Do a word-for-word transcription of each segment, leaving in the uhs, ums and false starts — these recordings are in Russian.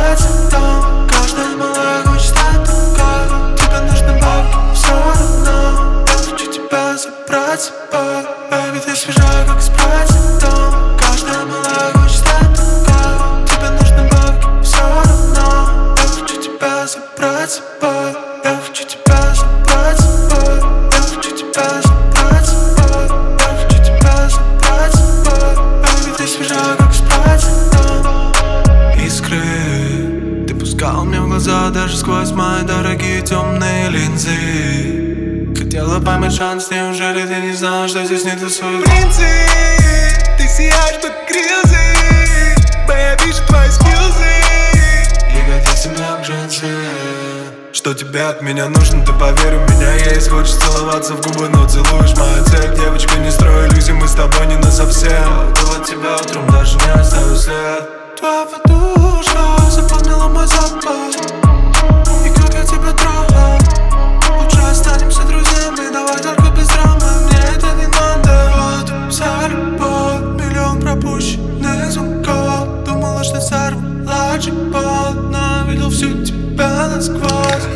спать дом. Каждая малая хочет стать другой. Тебе нужны бабки, все равно я хочу тебя забрать с собой. Baby, ты свежая, как спать дом. Каждая малая хочет стать другой. Тебе нужны бабки, все равно я хочу тебя забрать с собой. Я хочу тебя забрать с собой. Я хочу тебя забрать с собой. Я хочу тебя забрать с собой. Baby, ты свежая, как спать дом. Искры ты пускал мне в глаза даже сквозь мои дорогие темные линзы. Хотела поймать шанс, неужели ты не знала, что здесь не тусуют принцы? Ты сияешь под крилзы, бо я вижу твои скилзы. Ягодицы как джинсы. Что тебе от меня нужно, ты поверь, у меня есть. Хочешь целоваться в губы, но целуешь мою цель. Девочка, не строй иллюзий, мы с тобой не насовсем. Уйду от тебя утром, даже не оставлю след. Твоя подушка запомнила мой запах. И как я тебя трогал. Лучше останемся друзьями, давай только без драмы. Мне это не надо. Вот вся любовь, миллион пропущенных звонков. Думала, что сорвала джекпот, но видел всю тебя насквозь.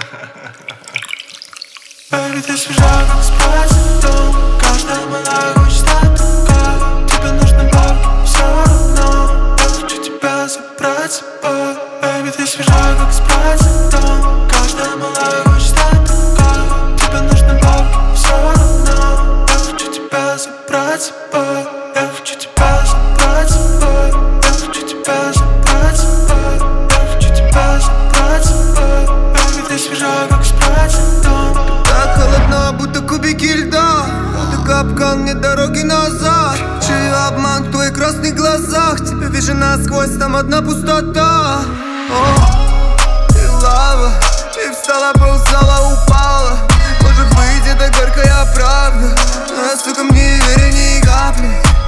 Baby, ты свежая, как спать дом. Каждая малая хочет стать другой. Тебе нужны бабки, все равно я хочу тебя забрать с собой. Baby, ты свежая, как спать дом. Каждая малая хочет стать другой. Тебе нужны бабки, все равно я хочу тебя забрать с собой. Я хочу тебя забрать с собой. Я хочу тебя забрать с собой. Я хочу тебя забрать с собой. Baby, ты свежая, как спать дом. Так холодно, будто кубики льда. Это капкан, мне дороги назад. Чей обман в твоих красных глазах. Тебя вижу насквозь, там одна пустота. О, ты лава, ты встала, ползала, упала. Может быть, это горькая правда, но я, сука, мне не верю ни капли.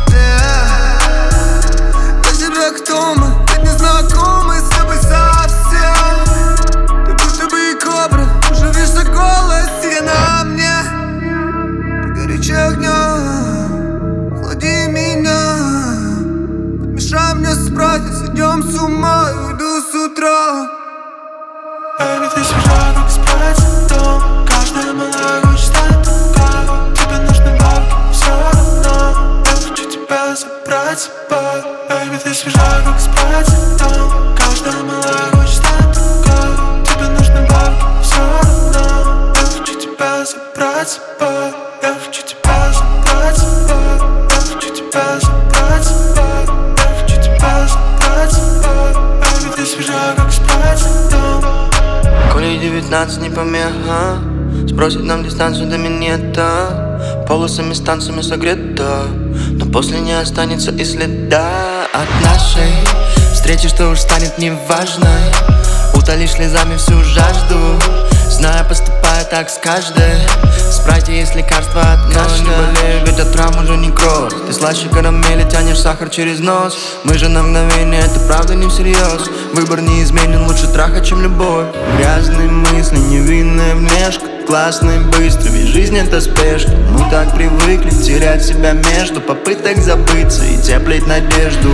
Для тебя кто мы? Ведь не знакомы с тобой совсем. Ты будто бы и кобра, живешь голос, сидя на мне. Горячее огня, охлади меня. Мешай мне спать, сойдем с ума и уйду с утра. Baby, ты свежая, как спать дом. Каждая малая хочет стать другой. Тебе нужны бабки, все равно я хочу тебя забрать с собой. Baby, ты свежая, как спать дом. Каждая малая хочет стать другой. Тебе нужны бабки, все равно я хочу тебя забрать с собой. Я хочу тебя забрать с собой. Я хочу тебя забрать с собой. Я хочу тебя забрать с собой. Baby, ты свежая, как спать дом. Коли девятнадцать не помеха, сбросить нам дистанцию до минета. Полосами станциями согрета, но после не останется и следа от нашей встречи, что уж станет неважной. Утолишь слезами всю жажду, зная, поступая так с каждой. В спрайте есть лекарство от кашля. Не болею, ведь от травм уже не кровь. Ты слаще карамели, тянешь сахар через нос. Мы же на мгновение, это правда не всерьез. Выбор не изменен, лучше траха, чем любовь. Грязные мысли, невинная внешка. Классный, быстрый, ведь жизнь это спешка. Мы так привыкли терять себя между попыток забыться и теплить надежду.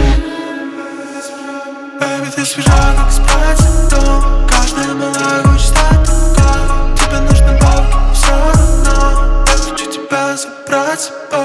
Baby, ты свежая, как спать дом. Каждая малая хочет стать другой. Тебе нужны бабки, все равно я хочу тебя забрать с собой.